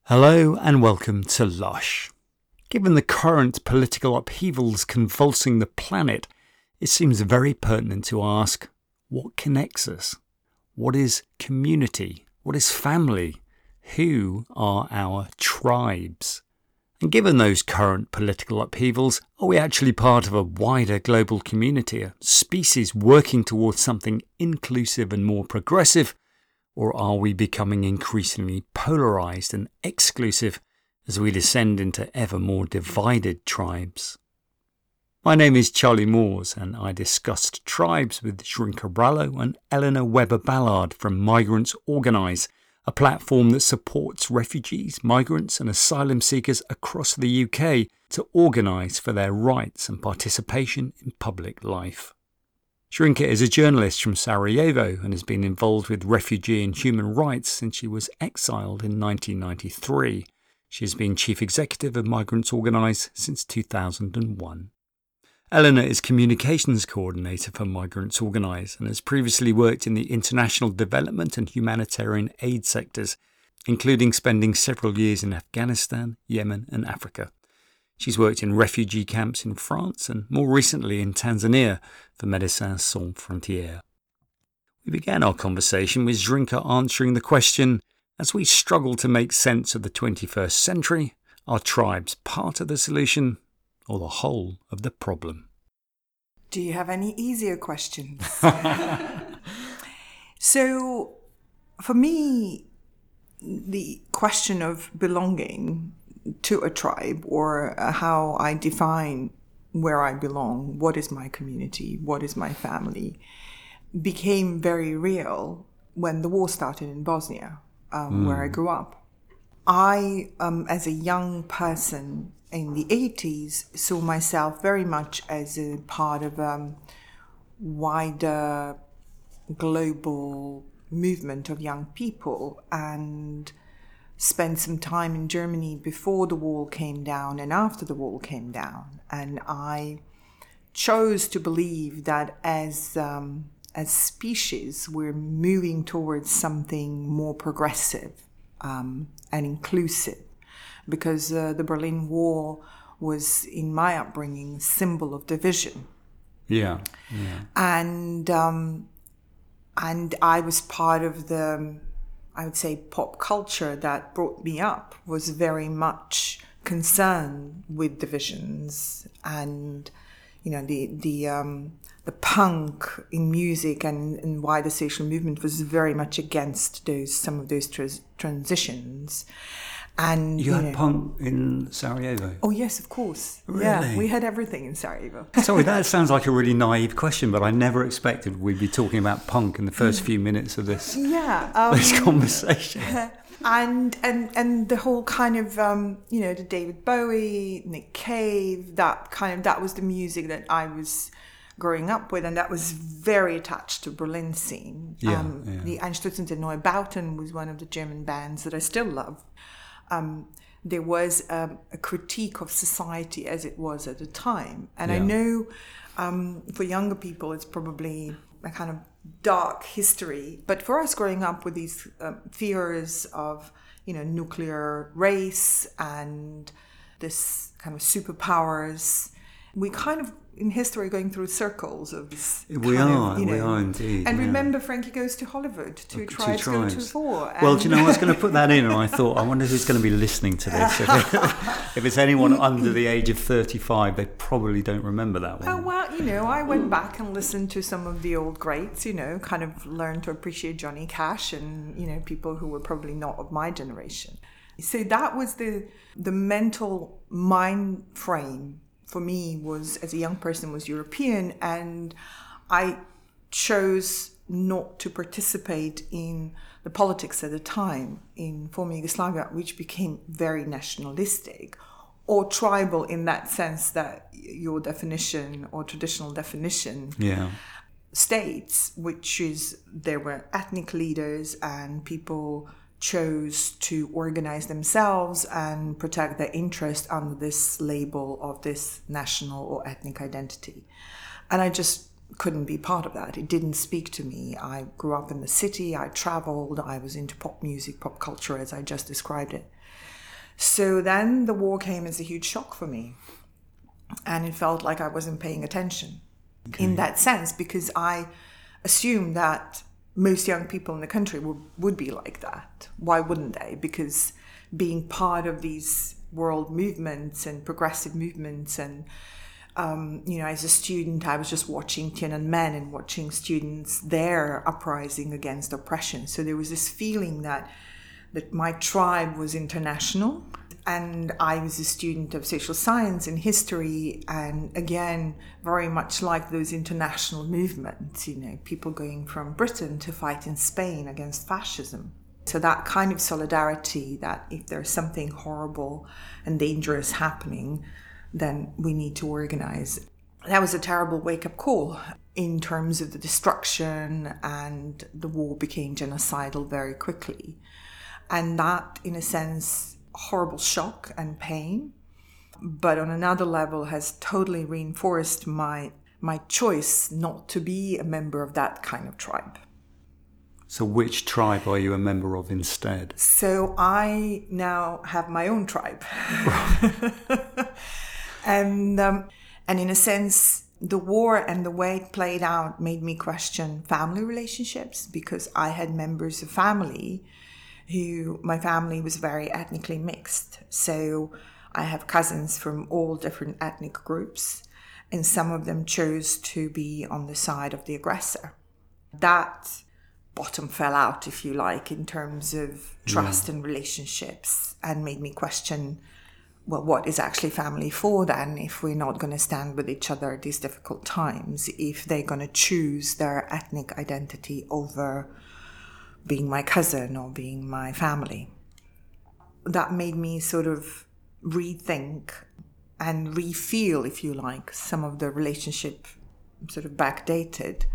Hello and welcome to Lush. Given the current political upheavals convulsing the planet, it seems very pertinent to ask, what connects us? What is community? What is family? Who are our tribes? And given those current political upheavals, are we actually part of a wider global community, a species working towards something inclusive and more progressive? Or are we becoming increasingly polarised and exclusive as we descend into ever more divided tribes? My name is Charlie Moores and I discussed tribes with Zrinka Brallo and Eleanor Webber-Ballard from Migrants Organise, a platform that supports refugees, migrants and asylum seekers across the UK to organise for their rights and participation in public life. Zrinka is a journalist from Sarajevo and has been involved with refugee and human rights since she was exiled in 1993. She has been chief executive of Migrants Organise since 2001. Eleanor is communications coordinator for Migrants Organise and has previously worked in the international development and humanitarian aid sectors, including spending several years in Afghanistan, Yemen and Africa. She's worked in refugee camps in France and more recently in Tanzania for Médecins Sans Frontières. We began our conversation with Zrinka answering the question, as we struggle to make sense of the 21st century, are tribes part of the solution or the whole of the problem? Do you have any easier questions? So, for me, the question of belonging to a tribe, or how I define where I belong, what is my community, what is my family, became very real when the war started in Bosnia, where I grew up. I, as a young person in the 80s, saw myself very much as a part of a wider global movement of young people, and spent some time in Germany before the wall came down and after the wall came down. And I chose to believe that as species, we're moving towards something more progressive and inclusive, because the Berlin Wall was, in my upbringing, a symbol of division. Yeah. And I was part of the, I would say, pop culture that brought me up was very much concerned with divisions, and the punk in music and wider social movement was very much against some of those transitions. And you had punk in Sarajevo? Oh yes, of course. Really? Yeah, we had everything in Sarajevo. Sorry, that sounds like a really naive question, but I never expected we'd be talking about punk in the first few minutes of this this conversation. And the whole kind of the David Bowie, Nick Cave, that was the music that I was growing up with, and that was very attached to Berlin scene. The Einstürzende Neubauten was one of the German bands that I still love. There was a critique of society as it was at the time. And I know for younger people it's probably a kind of dark history. But for us growing up with these fears of, nuclear race and this kind of superpowers, we kind of, in history, going through circles of this. We are indeed. And remember, Frankie Goes to Hollywood, Two Tribes Go to War. Well, do you know, I was going to put that in, and I thought, I wonder who's going to be listening to this. If it's anyone under the age of 35, they probably don't remember that one. Oh, well, I went back and listened to some of the old greats, kind of learned to appreciate Johnny Cash and, people who were probably not of my generation. So that was the mental mind frame for me, was, as a young person, was European, and I chose not to participate in the politics at the time in former Yugoslavia, which became very nationalistic or tribal in that sense that your definition or traditional definition states, which is there were ethnic leaders and people chose to organize themselves and protect their interest under this label of this national or ethnic identity. And I just couldn't be part of that. It didn't speak to me. I grew up in the city, I traveled, I was into pop music, pop culture, as I just described it. So then the war came as a huge shock for me. And it felt like I wasn't paying attention in that sense, because I assumed that most young people in the country would be like that. Why wouldn't they? Because being part of these world movements and progressive movements, and as a student, I was just watching Tiananmen and watching students there uprising against oppression. So there was this feeling that my tribe was international. And I was a student of social science and history, and again, very much like those international movements, people going from Britain to fight in Spain against fascism. So that kind of solidarity, that if there's something horrible and dangerous happening, then we need to organize. That was a terrible wake-up call in terms of the destruction, and the war became genocidal very quickly. And that, in a sense, horrible shock and pain, but on another level has totally reinforced my choice not to be a member of that kind of tribe. So which tribe are you a member of instead? So I now have my own tribe. And in a sense, the war and the way it played out made me question family relationships, because I had members of family my family was very ethnically mixed. So I have cousins from all different ethnic groups, and some of them chose to be on the side of the aggressor. That bottom fell out, if you like, in terms of trust and relationships, and made me question, well, what is actually family for then, if we're not going to stand with each other at these difficult times, if they're going to choose their ethnic identity over being my cousin or being my family. That made me sort of rethink and re-feel, if you like, some of the relationship sort of backdated.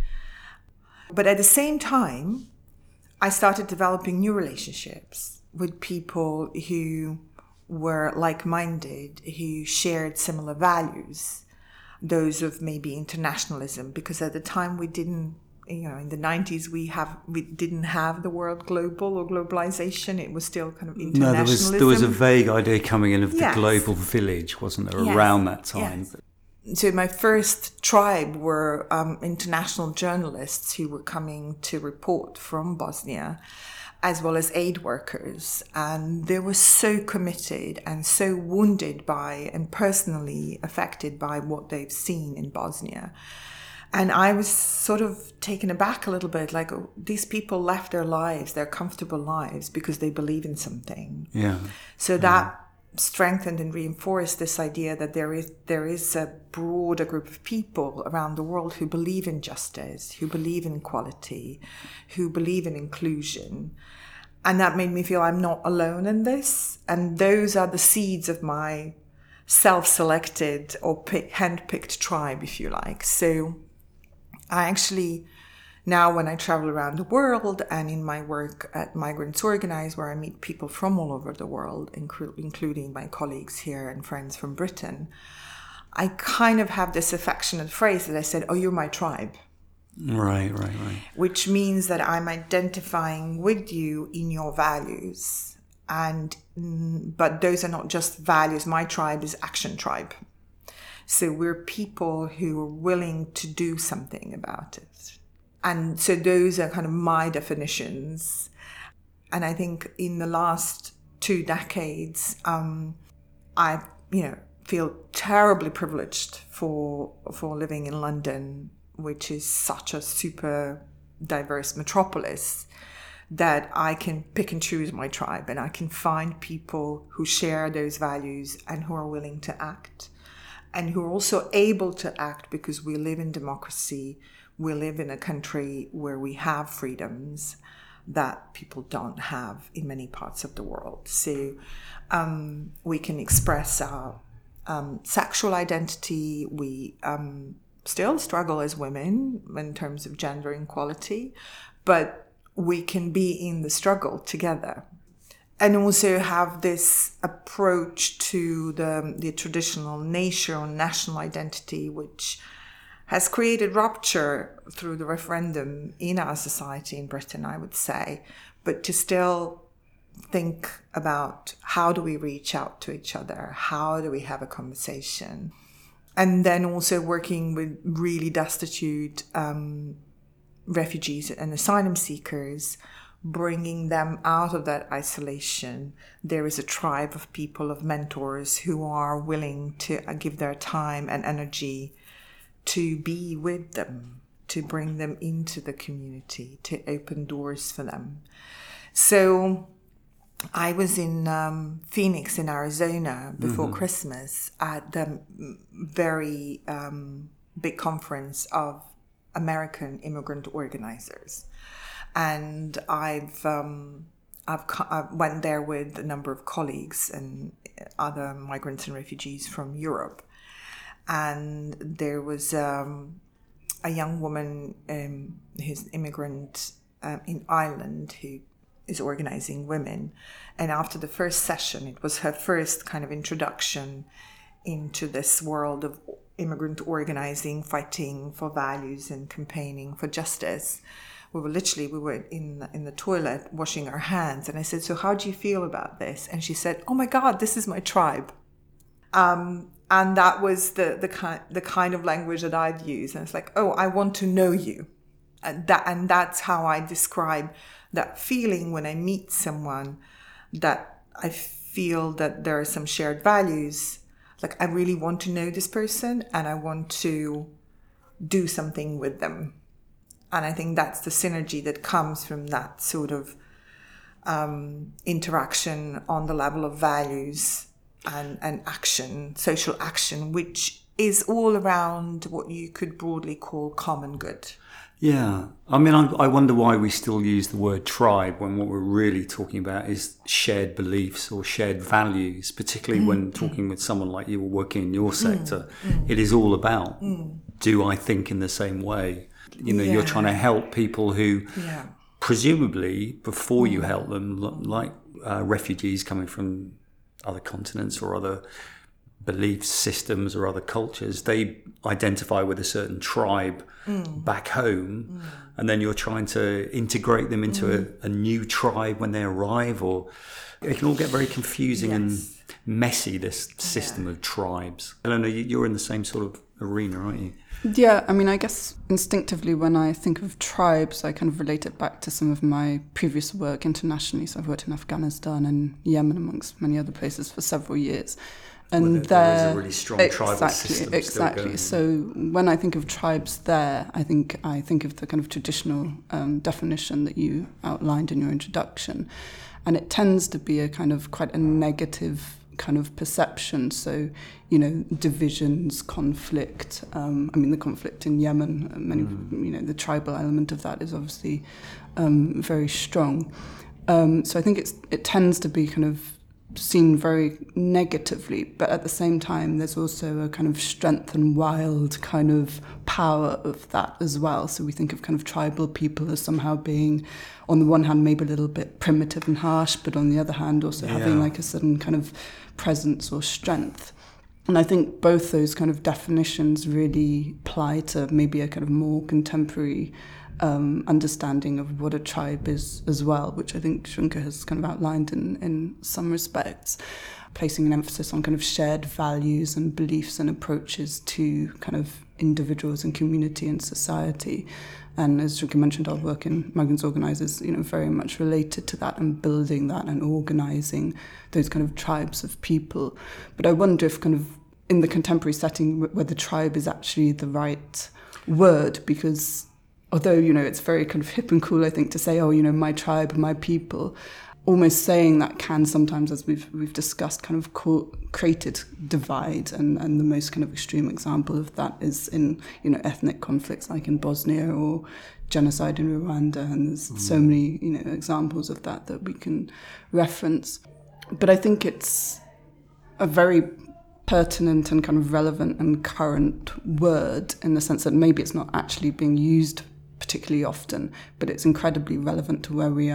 But at the same time, I started developing new relationships with people who were like-minded, who shared similar values, those of maybe internationalism, because at the time we didn't, in the 90s, we didn't have the word global or globalization. It was still kind of internationalism. No, there was a vague idea coming in of the global village, wasn't there, around that time? Yes. So my first tribe were international journalists who were coming to report from Bosnia, as well as aid workers. And they were so committed and so wounded by and personally affected by what they've seen in Bosnia. And I was sort of taken aback a little bit, like, oh, these people left their lives, their comfortable lives, because they believe in something. Yeah. So that strengthened and reinforced this idea that there is a broader group of people around the world who believe in justice, who believe in equality, who believe in inclusion. And that made me feel I'm not alone in this. And those are the seeds of my self-selected or hand-picked tribe, if you like. So I actually, now when I travel around the world and in my work at Migrants Organize, where I meet people from all over the world, including my colleagues here and friends from Britain, I kind of have this affectionate phrase that I said, oh, you're my tribe. Right. Which means that I'm identifying with you in your values. But those are not just values. My tribe is action tribe. So we're people who are willing to do something about it. And so those are kind of my definitions. And I think in the last 2 decades, I feel terribly privileged for living in London, which is such a super diverse metropolis, that I can pick and choose my tribe, and I can find people who share those values and who are willing to act, and who are also able to act because we live in democracy. We live in a country where we have freedoms that people don't have in many parts of the world. So we can express our sexual identity. We still struggle as women in terms of gender equality, but we can be in the struggle together. And also have this approach to the traditional nation or national identity, which has created rupture through the referendum in our society in Britain, I would say. But to still think about how do we reach out to each other? How do we have a conversation? And then also working with really destitute refugees and asylum seekers, bringing them out of that isolation. There is a tribe of people, of mentors who are willing to give their time and energy to be with them, to bring them into the community, to open doors for them. So I was in Phoenix in Arizona before Christmas at the very big conference of American immigrant organizers. And I went there with a number of colleagues and other migrants and refugees from Europe. And there was a young woman who's an immigrant in Ireland who is organizing women. And after the first session, it was her first kind of introduction into this world of immigrant organizing, fighting for values and campaigning for justice. We were in the toilet washing our hands. And I said, so how do you feel about this? And she said, oh my God, this is my tribe. And that was the kind of language that I'd use. And it's like, oh, I want to know you. And that's how I describe that feeling when I meet someone, that I feel that there are some shared values. Like, I really want to know this person and I want to do something with them. And I think that's the synergy that comes from that sort of interaction on the level of values and action, social action, which is all around what you could broadly call common good. Yeah. I mean, I wonder why we still use the word tribe when what we're really talking about is shared beliefs or shared values, particularly when talking with someone like you or working in your sector. It is all about, do I think in the same way? You know, you're trying to help people who presumably, before you help them, like refugees coming from other continents or other belief systems or other cultures, they identify with a certain tribe back home, and then you're trying to integrate them into a new tribe when they arrive, or it can all get very confusing and messy, this system of tribes. Eleanor, you're in the same sort of arena, aren't you? Yeah, I mean, I guess instinctively when I think of tribes, I kind of relate it back to some of my previous work internationally. So I've worked in Afghanistan and Yemen, amongst many other places, for several years. And there is a really strong tribal system exactly. Still going. So when I think of tribes there, I think of the kind of traditional definition that you outlined in your introduction. And it tends to be a kind of quite a negative kind of perception. So, you know, divisions, conflict. I mean, the conflict in Yemen, the tribal element of that is obviously very strong. So I think it tends to be kind of seen very negatively, but at the same time there's also a kind of strength and wild kind of power of that as well. So we think of kind of tribal people as somehow being, on the one hand, maybe a little bit primitive and harsh, but on the other hand also having like a certain kind of presence or strength. And I think both those kind of definitions really apply to maybe a kind of more contemporary understanding of what a tribe is as well, which I think Shunka has kind of outlined in some respects, placing an emphasis on kind of shared values and beliefs and approaches to kind of individuals and community and society. And as Shunka mentioned, our work in Migrants Organisers, you know, very much related to that and building that and organising those kind of tribes of people. But I wonder if kind of in the contemporary setting whether tribe is actually the right word, because although, you know, it's very kind of hip and cool, I think, to say, oh, you know, my tribe, my people, almost saying that can sometimes, as we've discussed, kind of created divide. And the most kind of extreme example of that is in, you know, ethnic conflicts like in Bosnia or genocide in Rwanda. And there's so many, you know, examples of that we can reference. But I think it's a very pertinent and kind of relevant and current word in the sense that maybe it's not actually being used particularly often, but it's incredibly relevant to where we are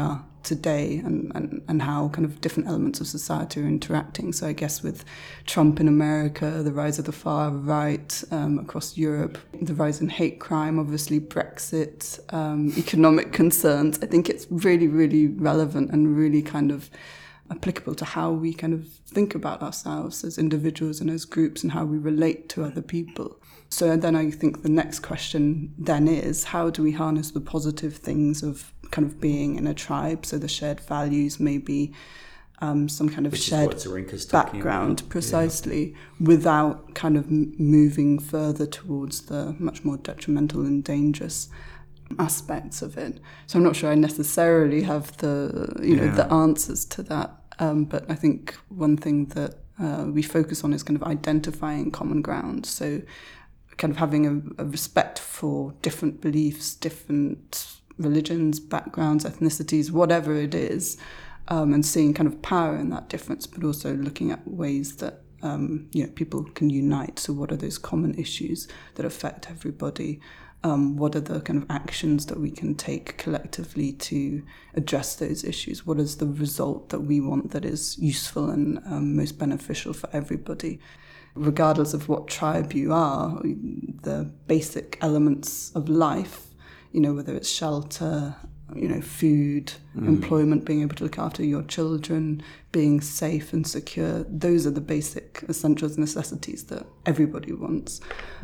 today and how kind of different elements of society are interacting. So I guess with Trump in America, the rise of the far right across Europe, the rise in hate crime, obviously Brexit, economic concerns, I think it's really, really relevant and really kind of applicable to how we kind of think about ourselves as individuals and as groups and how we relate to other people. So then I think the next question then is, how do we harness the positive things of kind of being in a tribe? So the shared values, maybe some kind of Which shared is what Zarinka's talking background, about. precisely, without kind of moving further towards the much more detrimental and dangerous aspects of it. So I'm not sure I necessarily have the the answers to that, but I think one thing that we focus on is kind of identifying common ground. So kind of having a respect for different beliefs, different religions, backgrounds, ethnicities, whatever it is, and seeing kind of power in that difference, but also looking at ways that people can unite. So what are those common issues that affect everybody? What are the kind of actions that we can take collectively to address those issues? What is the result that we want that is useful and most beneficial for everybody? Regardless of what tribe you are, the basic elements of life, whether it's shelter, food, employment, being able to look after your children, being safe and secure, those are the basic essentials, necessities that everybody wants.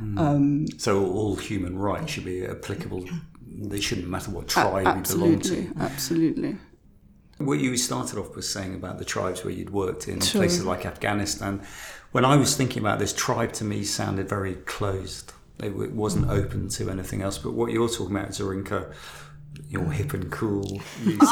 So all human rights should be applicable. They shouldn't matter what tribe you belong to. Absolutely. What you started off with saying about the tribes where you'd worked in places like Afghanistan, when I was thinking about this, tribe to me sounded very closed. It wasn't open to anything else. But what you're talking about, Zarinka, you're hip and cool,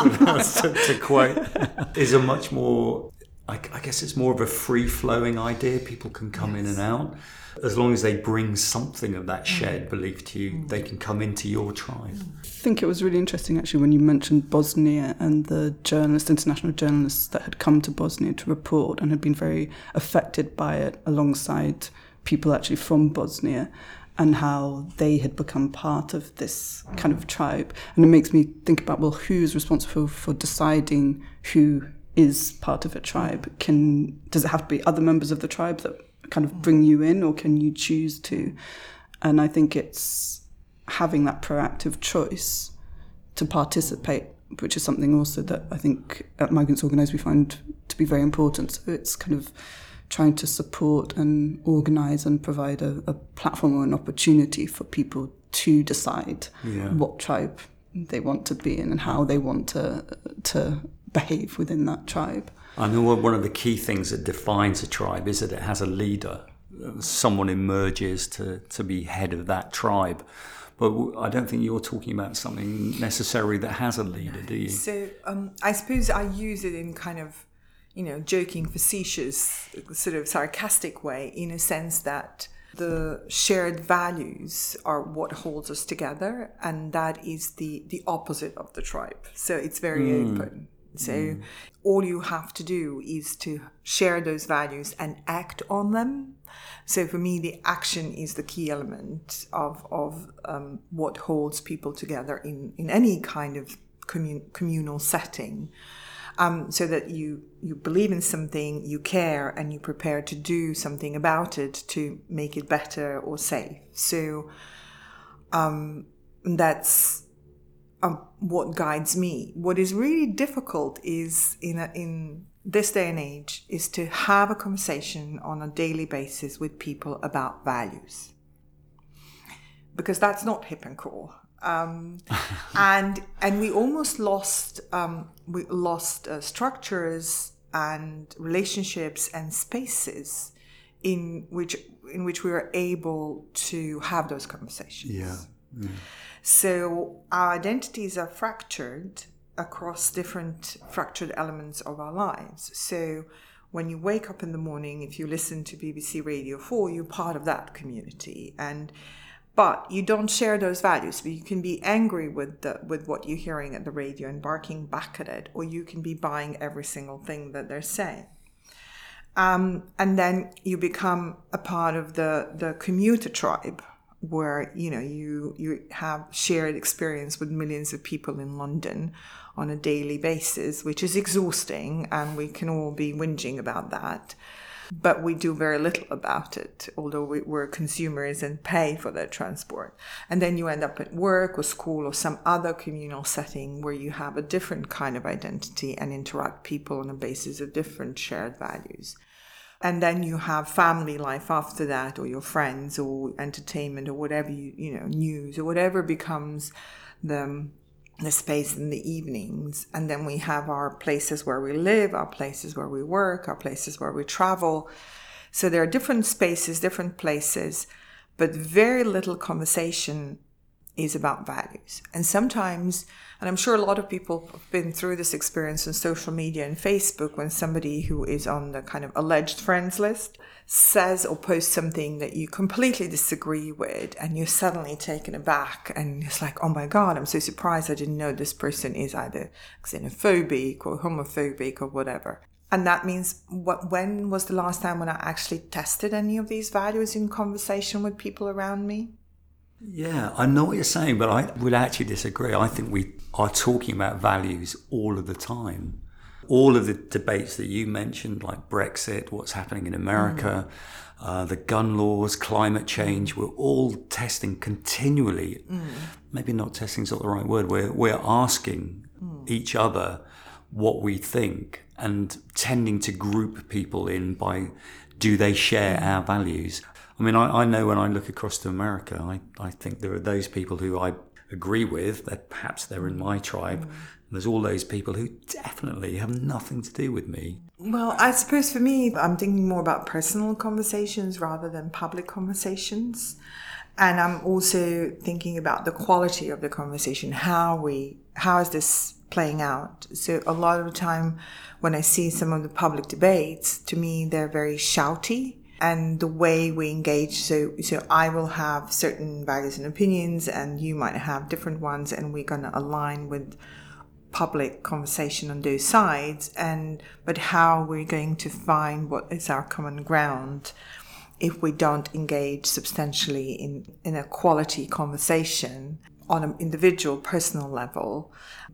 to quote, is a much more, I guess it's more of a free-flowing idea. People can come in and out. As long as they bring something of that shared belief to you, they can come into your tribe. I think it was really interesting, actually, when you mentioned Bosnia and the international journalists that had come to Bosnia to report and had been very affected by it alongside people actually from Bosnia, and how they had become part of this kind of tribe. And it makes me think about, well, who's responsible for deciding who is part of a tribe? Does it have to be other members of the tribe that kind of bring you in, or can you choose to? And I think it's having that proactive choice to participate, which is something also that I think at Migrants Organised we find to be very important. So it's kind of trying to support and organise and provide a platform or an opportunity for people to decide what tribe they want to be in and how they want to behave within that tribe. I know one of the key things that defines a tribe is that it has a leader. Someone emerges to be head of that tribe. But I don't think you're talking about something necessarily that has a leader, do you? So I suppose I use it in kind of, joking, facetious, sort of sarcastic way, in a sense that the shared values are what holds us together, and that is the opposite of the tribe. So it's very open. So all you have to do is to share those values and act on them. So for me, the action is the key element of what holds people together in any kind of communal setting. So that you believe in something, you care, and you're prepared to do something about it to make it better or safe. So that's what guides me. What is really difficult is in this day and age is to have a conversation on a daily basis with people about values, because that's not hip and cool. And we almost lost structures and relationships and spaces in which we were able to have those conversations. So our identities are fractured across different fractured elements of our lives. So when you wake up in the morning, if you listen to BBC Radio 4, you're part of that community, but you don't share those values. But you can be angry with what you're hearing at the radio and barking back at it, or you can be buying every single thing that they're saying. And then you become a part of the commuter tribe, where, you know, you have shared experience with millions of people in London on a daily basis, which is exhausting, and we can all be whinging about that. But we do very little about it, although we're consumers and pay for that transport. And then you end up at work or school or some other communal setting where you have a different kind of identity and interact people on a basis of different shared values. And then you have family life after that, or your friends, or entertainment, or whatever, you know, news, or whatever becomes the space in the evenings. And then we have our places where we live, our places where we work, our places where we travel. So there are different spaces, different places, but very little conversation is about values. And sometimes, and I'm sure a lot of people have been through this experience on social media and Facebook, when somebody who is on the kind of alleged friends list says or posts something that you completely disagree with, and you're suddenly taken aback, and it's like, oh my God, I'm so surprised I didn't know this person is either xenophobic or homophobic or whatever. And that means, when was the last time when I actually tested any of these values in conversation with people around me? Yeah, I know what you're saying, but I would actually disagree. I think we are talking about values all of the time. All of the debates that you mentioned, like Brexit, what's happening in America, the gun laws, climate change, we're all testing continually. Maybe not testing is not the right word. We're asking each other what we think and tending to group people in by, do they share our values? I mean, I know when I look across to America, I think there are those people who I agree with, that perhaps they're in my tribe. And there's all those people who definitely have nothing to do with me. Well, I suppose for me, I'm thinking more about personal conversations rather than public conversations. And I'm also thinking about the quality of the conversation. How is this playing out? So a lot of the time when I see some of the public debates, to me, they're very shouty. And the way we engage, so I will have certain values and opinions, and you might have different ones, and we're going to align with public conversation on those sides. But how we're going to find what is our common ground if we don't engage substantially in a quality conversation on an individual, personal level.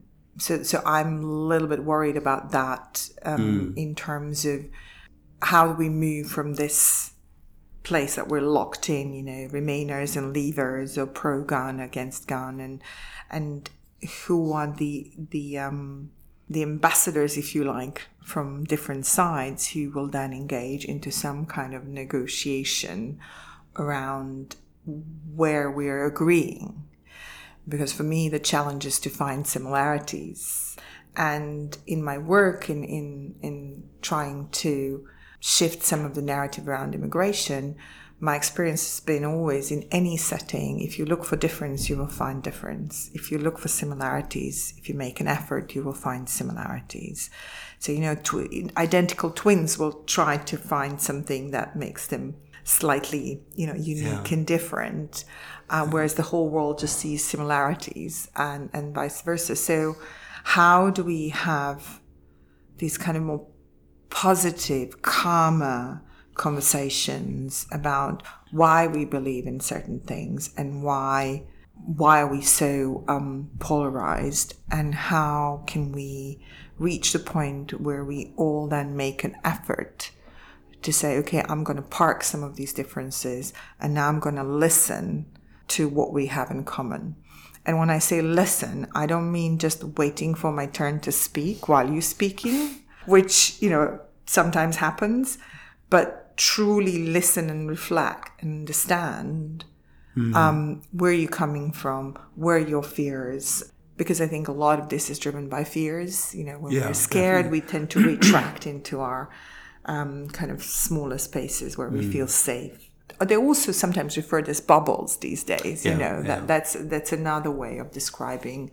So I'm a little bit worried about that in terms of how do we move from this place that we're locked in, you know, Remainers and Leavers, or pro-gun, against gun, and who are the ambassadors, if you like, from different sides, who will then engage into some kind of negotiation around where we're agreeing. Because for me, the challenge is to find similarities. And in my work, in trying to shift some of the narrative around immigration, my experience has been always, in any setting, if you look for difference, you will find difference. If you look for similarities, if you make an effort, you will find similarities. So, you know, identical twins will try to find something that makes them slightly, you know, unique and different, whereas the whole world just sees similarities, and vice versa. So how do we have these kind of more positive, calmer conversations about why we believe in certain things, and why are we so polarized, and how can we reach the point where we all then make an effort to say, okay, I'm going to park some of these differences, and now I'm going to listen to what we have in common. And when I say listen, I don't mean just waiting for my turn to speak while you're speaking, which, you know, sometimes happens, but truly listen and reflect and understand where you're coming from, where your fears, because I think a lot of this is driven by fears. You know, when we're scared, we tend to retract into our kind of smaller spaces where we feel safe. They also sometimes referred as bubbles these days. That's another way of describing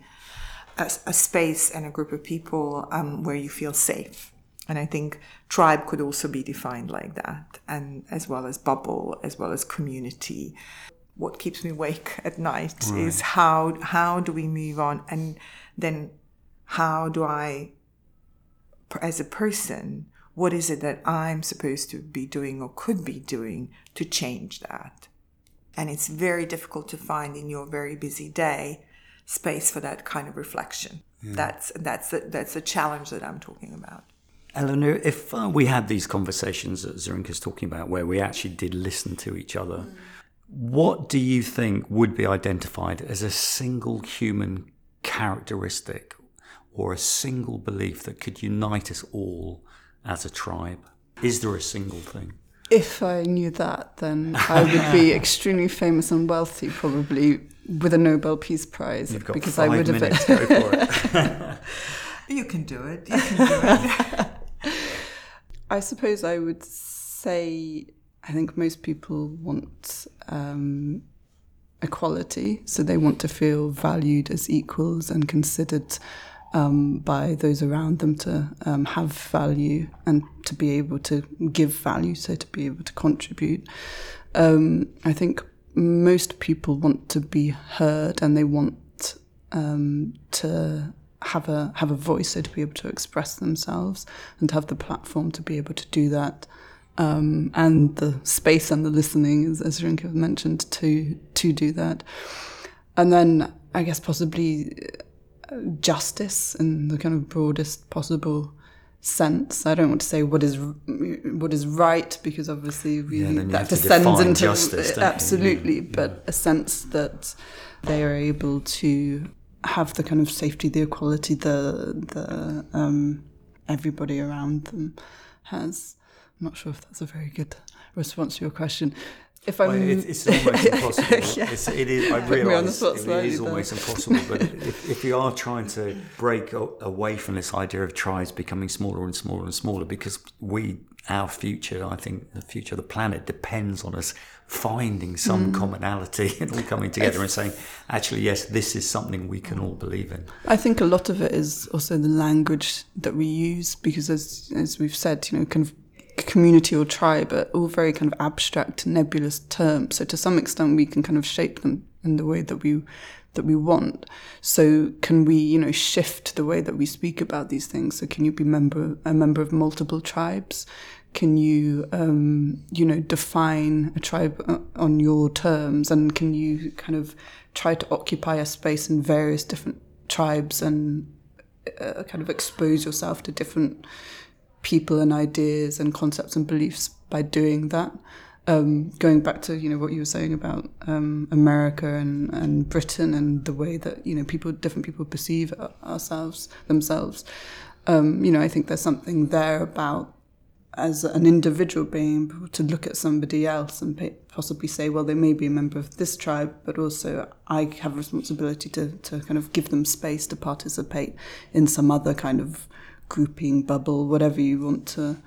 a space and a group of people where you feel safe. And I think tribe could also be defined like that, and as well as bubble, as well as community. What keeps me awake at night is how do we move on, and then how do I, as a person, what is it that I'm supposed to be doing or could be doing to change that? And it's very difficult to find in your very busy day space for that kind of reflection. Yeah. That's a challenge that I'm talking about. Eleanor, if we had these conversations that Zurinka's talking about where we actually did listen to each other, what do you think would be identified as a single human characteristic or a single belief that could unite us all as a tribe? Is there a single thing? If I knew that, then I would be extremely famous and wealthy, probably with a Nobel Peace Prize. You've got because 5 I would minutes, go for it. You can do it. You can do it. I suppose I would say, I think most people want equality, so they want to feel valued as equals and considered by those around them to have value and to be able to give value, so to be able to contribute. I think most people want to be heard and they want to have a voice, so to be able to express themselves and to have the platform to be able to do that, and the space and the listening, as Zurinka mentioned, to do that. And then I guess possibly justice in the kind of broadest possible sense. I don't want to say what is right, because obviously that descends into justice, absolutely, but a sense that they are able to have the kind of safety, the equality, the everybody around them has. I'm not sure if that's a very good response to your question. It's almost impossible. Yeah. It is. I realise it is almost impossible. But if we are trying to break away from this idea of tribes becoming smaller and smaller and smaller, because our future, I think the future of the planet depends on us finding some commonality and all coming together and saying, actually, yes, this is something we can all believe in. I think a lot of it is also the language that we use, because as we've said, kind of community or tribe are all very kind of abstract, nebulous terms. So to some extent, we can kind of shape them in the way that we want. So can we, shift the way that we speak about these things? So can you be a member of multiple tribes? Can you, define a tribe on your terms? And can you kind of try to occupy a space in various different tribes and kind of expose yourself to different people and ideas and concepts and beliefs by doing that? Going back to what you were saying about America and Britain and the way that different people perceive themselves. I think there's something there about, as an individual, being able to look at somebody else and possibly say, well, they may be a member of this tribe, but also I have a responsibility to kind of give them space to participate in some other kind of grouping, bubble, whatever you want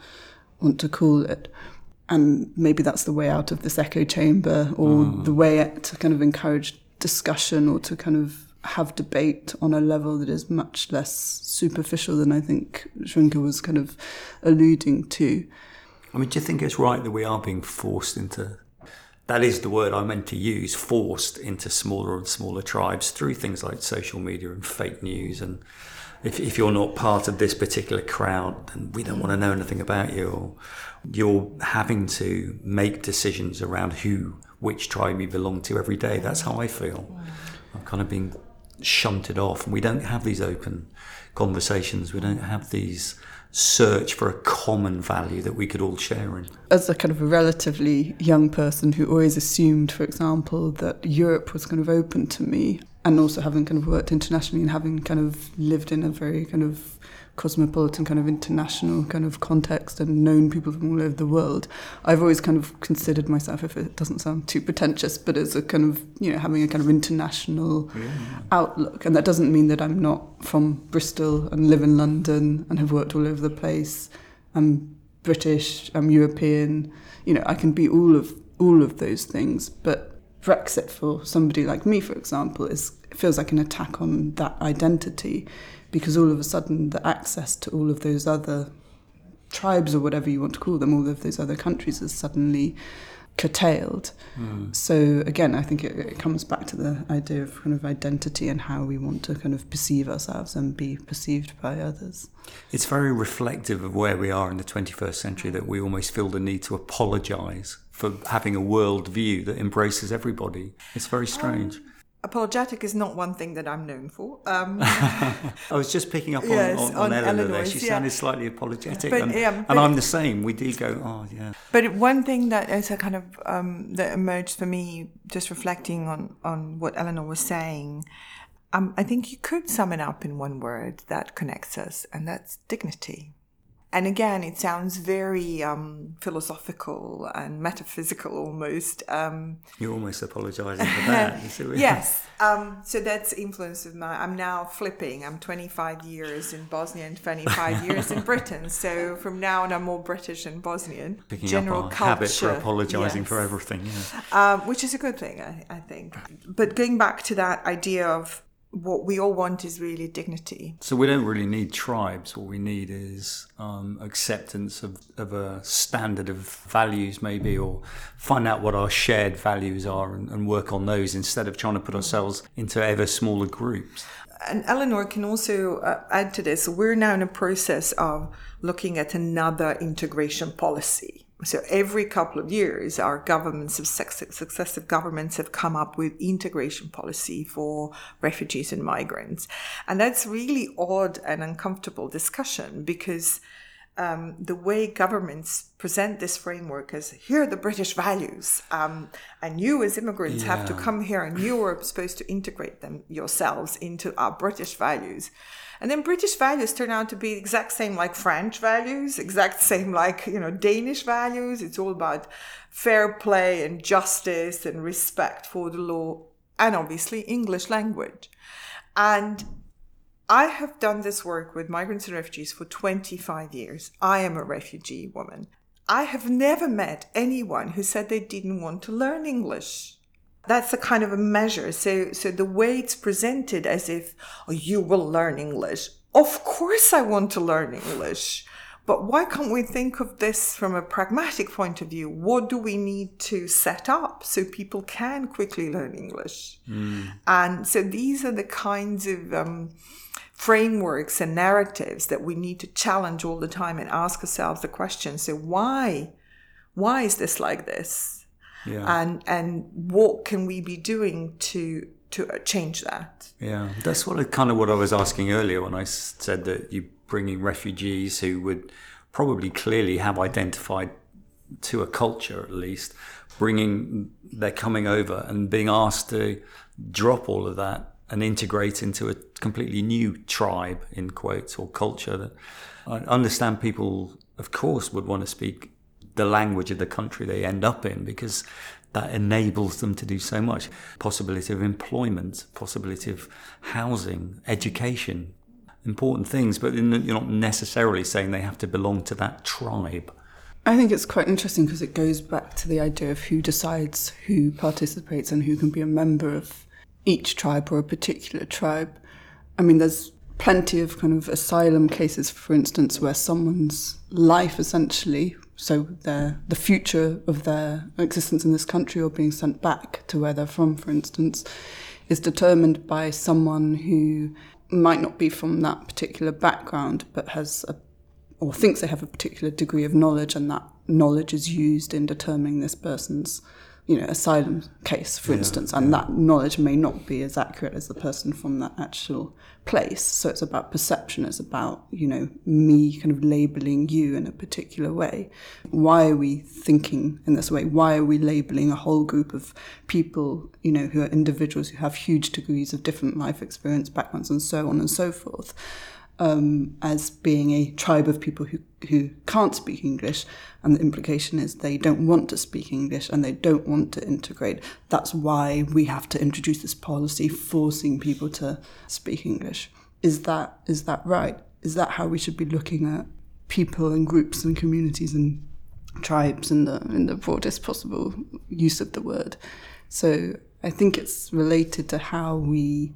to call it. And maybe that's the way out of this echo chamber, or the way to kind of encourage discussion or to kind of have debate on a level that is much less superficial than I think Zurinka was kind of alluding to. I mean, do you think it's right that we are being forced into, that is the word I meant to use, forced into smaller and smaller tribes through things like social media and fake news? And if you're not part of this particular crowd, then we don't want to know anything about you, or you're having to make decisions around which tribe you belong to every day. That's how I feel. I'm kind of being shunted off, and we don't have these open conversations. We don't have these search for a common value that we could all share in. As a kind of a relatively young person who always assumed, for example, that Europe was kind of open to me, and also having kind of worked internationally and having kind of lived in a very kind of cosmopolitan kind of international kind of context and known people from all over the world, I've always kind of considered myself, if it doesn't sound too pretentious, but as a kind of, having a kind of international outlook. And that doesn't mean that I'm not from Bristol and live in London and have worked all over the place. I'm British, I'm European, I can be all of those things. But Brexit, for somebody like me, for example, feels like an attack on that identity, because all of a sudden the access to all of those other tribes, or whatever you want to call them, all of those other countries, is suddenly curtailed. So again, I think it comes back to the idea of kind of identity and how we want to kind of perceive ourselves and be perceived by others. It's very reflective of where we are in the 21st century that we almost feel the need to apologise for having a world view that embraces everybody. It's very strange. Apologetic is not one thing that I'm known for. I was just picking up on Eleanor there. She sounded slightly apologetic, but, and I'm the same. We do go, oh yeah. But one thing that is a kind of that emerged for me, just reflecting on what Eleanor was saying, I think you could sum it up in one word that connects us, and that's dignity. And again, it sounds very philosophical and metaphysical almost. You're almost apologising for that. Yes. So that's influence of I'm now flipping. I'm 25 years in Bosnia and 25 years in Britain. So from now on, I'm more British and Bosnian. Picking General up our culture, habit for apologising for everything. Which is a good thing, I think. But going back to that idea of what we all want is really dignity. So we don't really need tribes. What we need is acceptance of a standard of values maybe, or find out what our shared values are and work on those instead of trying to put ourselves into ever smaller groups. And Eleanor can also add to this. We're now in a process of looking at another integration policy. So every couple of years, our governments, successive governments have come up with integration policy for refugees and migrants. And that's really odd and uncomfortable discussion because the way governments present this framework as, here are the British values, and you as immigrants have to come here and you are supposed to integrate them yourselves into our British values. And then British values turn out to be exact same like French values, exact same like, Danish values. It's all about fair play and justice and respect for the law and obviously English language. And I have done this work with migrants and refugees for 25 years. I am a refugee woman. I have never met anyone who said they didn't want to learn English. That's a kind of a measure. So the way it's presented as if, you will learn English. Of course I want to learn English. But why can't we think of this from a pragmatic point of view? What do we need to set up so people can quickly learn English? And so these are the kinds of frameworks and narratives that we need to challenge all the time and ask ourselves the question. So why is this like this? Yeah. And what can we be doing to change that? Yeah, that's what I was asking earlier when I said that you bring in refugees who would probably clearly have identified to a culture at least, they're coming over and being asked to drop all of that and integrate into a completely new tribe, in quotes, or culture. That I understand people, of course, would want to speak the language of the country they end up in, because that enables them to do so much. Possibility of employment, possibility of housing, education, important things, but you're not necessarily saying they have to belong to that tribe. I think it's quite interesting because it goes back to the idea of who decides who participates and who can be a member of each tribe or a particular tribe. I mean, there's plenty of kind of asylum cases, for instance, where someone's life essentially, so the future of their existence in this country or being sent back to where they're from, for instance, is determined by someone who might not be from that particular background but or thinks they have a particular degree of knowledge, and that knowledge is used in determining this person's asylum case, for instance, and that knowledge may not be as accurate as the person from that actual place. So it's about perception. It's about, me kind of labeling you in a particular way. Why are we thinking in this way? Why are we labeling a whole group of people, who are individuals who have huge degrees of different life experience, backgrounds, and so on and so forth, as being a tribe of people who can't speak English, and the implication is they don't want to speak English and they don't want to integrate. That's why we have to introduce this policy forcing people to speak English. Is that right? Is that how we should be looking at people and groups and communities and tribes in the broadest possible use of the word? So I think it's related to how we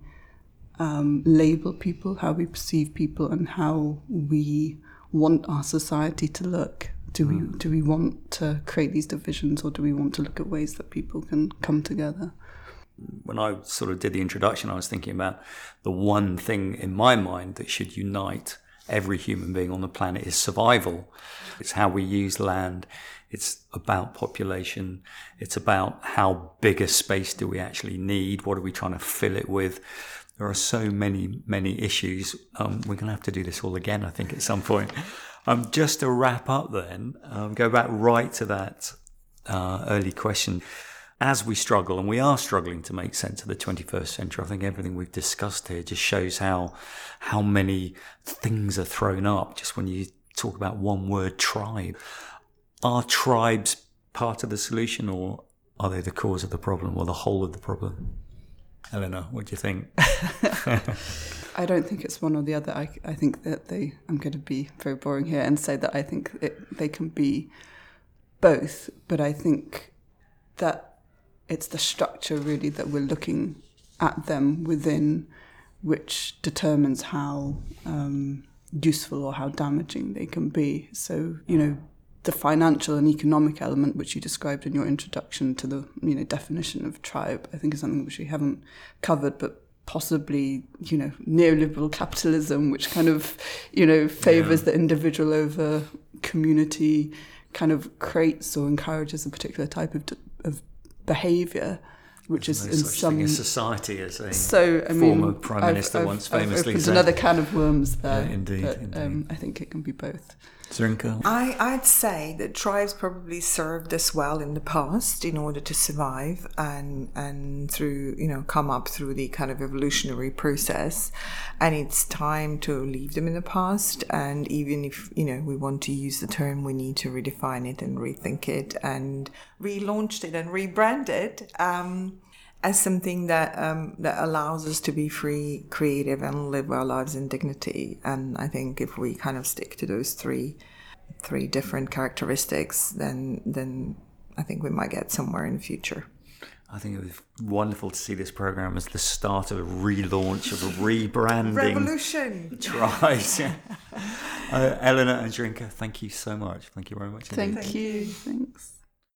label people, how we perceive people, and how we want our society to look, Do we want to create these divisions, or do we want to look at ways that people can come together? When I sort of did the introduction, I was thinking about the one thing in my mind that should unite every human being on the planet is survival. It's how we use land. It's about population. It's about how big a space do we actually need? What are we trying to fill it with? There are so many issues. We're going to have to do this all again, I think, at some point. Just to wrap up then, go back right to that early question. As we struggle, and we are struggling to make sense of the 21st century, I think everything we've discussed here just shows how many things are thrown up just when you talk about one word, tribe. Are tribes part of the solution, or are they the cause of the problem, or the whole of the problem? Eleanor, what do you think? I don't think it's one or the other. I think that I'm going to be very boring here and say that I think they can be both, but I think that it's the structure really that we're looking at them within which determines how useful or how damaging they can be. So, the financial and economic element, which you described in your introduction to the definition of tribe, I think is something which we haven't covered, but possibly, neoliberal capitalism, which kind of, favours the individual over community, kind of creates or encourages a particular type of behaviour, which is in some thing as society as a former prime minister once famously said. Another can of worms there. Yeah, indeed. I think it can be both. Zrinka? I'd say that tribes probably served us well in the past in order to survive and through, come up through the kind of evolutionary process. And it's time to leave them in the past. And even if, we want to use the term, we need to redefine it and rethink it and relaunch it and rebrand it as something that allows us to be free, creative, and live our lives in dignity. And I think if we kind of stick to those three different characteristics, then I think we might get somewhere in the future. I think it was wonderful to see this program as the start of a relaunch, of a rebranding. Revolution! Tribes. Eleanor and Zrinka, thank you so much. Thank you very much indeed. Thank you. Thanks.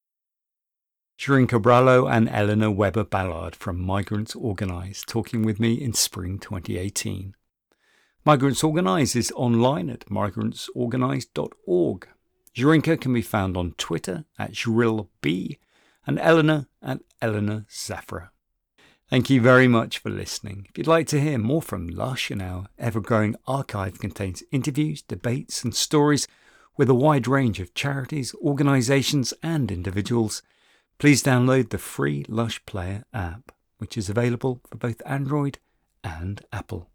Zrinka Brallo and Eleanor Webber-Ballard from Migrants Organise talking with me in spring 2018. Migrants Organise is online at migrantsorganise.org. Zrinka can be found on Twitter at ZrillB and Eleanor at Eleanor Zafra. Thank you very much for listening. If you'd like to hear more from Lush, and our ever-growing archive contains interviews, debates and stories with a wide range of charities, organisations and individuals, please download the free Lush Player app, which is available for both Android and Apple.